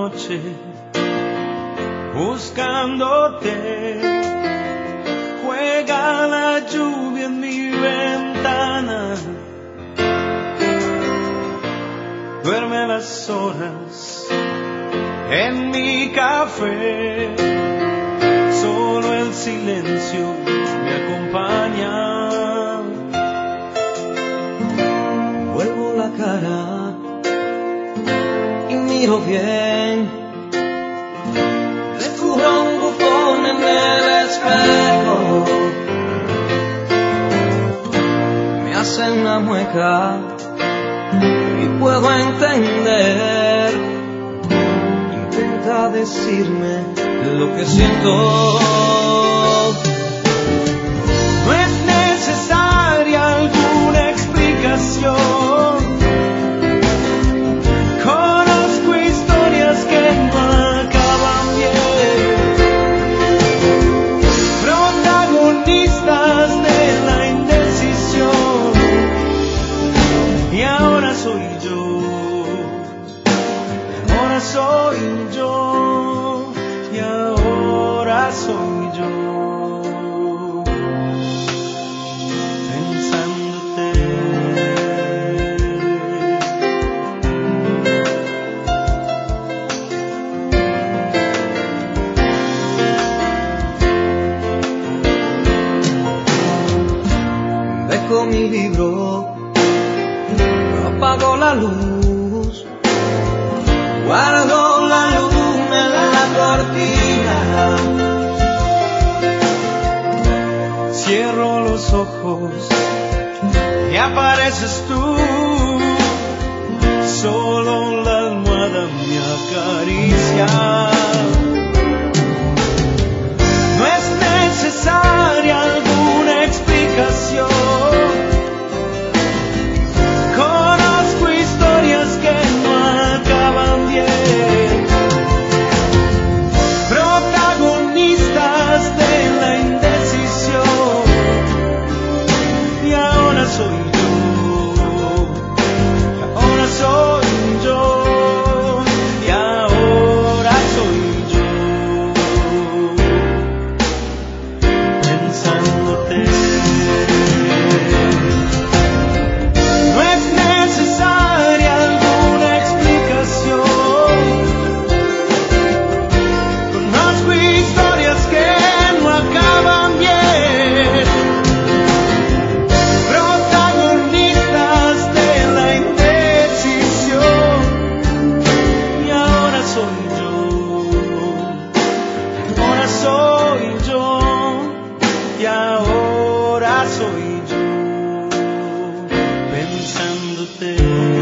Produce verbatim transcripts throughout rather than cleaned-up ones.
noche buscándote. Juega la lluvia en mi ventana, duerme las horas en mi café. Solo el silencio me acompaña. Vuelvo la cara y miro bien. Descubro un bufón en el espejo. Me hace una mueca y puedo entender. Intenta decirme lo que siento. No es necesaria alguna explicación. Conozco historias que no acaban bien. Protagonistas de la indecisión. Y ahora soy yo. Ahora soy yo. Y ahora soy yo, pensándote. Dejo mi libro, apago la luz, guardo la luna en la cortina. Cierro los ojos y apareces tú. Solo la almohada me acaricia. No es necesaria alguna explicación. Conozco historias que no acaban bien. Protagonistas de la indecisión. Y ahora soy yo. Y ahora soy yo. Y ahora soy yo. Pensándote. No es necesaria alguna explicación. Conozco historias que no acaban bien. Protagonistas de la indecisión. Y ahora soy yo. Ahora soy yo. Y ahora soy yo. Pensándote.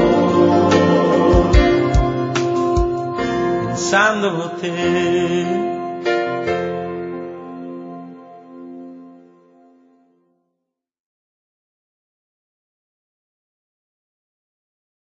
Pensándote.